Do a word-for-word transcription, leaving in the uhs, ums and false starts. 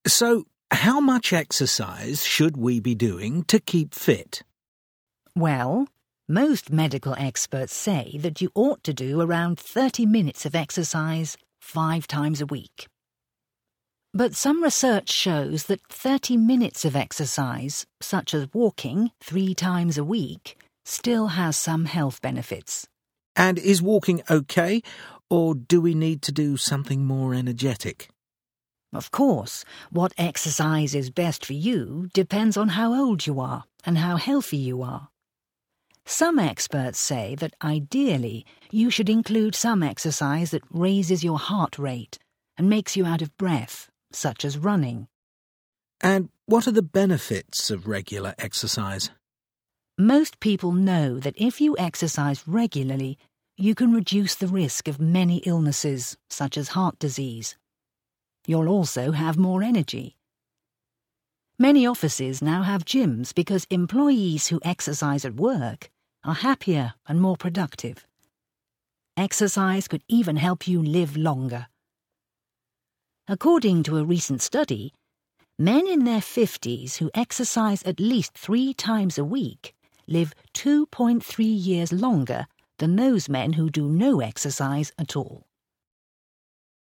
So, how much exercise should we be doing to keep fit? Well, most medical experts say that you ought to do around thirty minutes of exercise five times a week. But some research shows that thirty minutes of exercise, such as walking three times a week, still has some health benefits. And is walking okay, or do we need to do something more energetic? Of course, what exercise is best for you depends on how old you are and how healthy you are. Some experts say that ideally you should include some exercise that raises your heart rate and makes you out of breath, such as running. And what are the benefits of regular exercise? Most people know that if you exercise regularly, you can reduce the risk of many illnesses, such as heart disease. You'll also have more energy. Many offices now have gyms because employees who exercise at work are happier and more productive. Exercise could even help you live longer. According to a recent study, men in their fifties who exercise at least three times a week live two point three years longer than those men who do no exercise at all.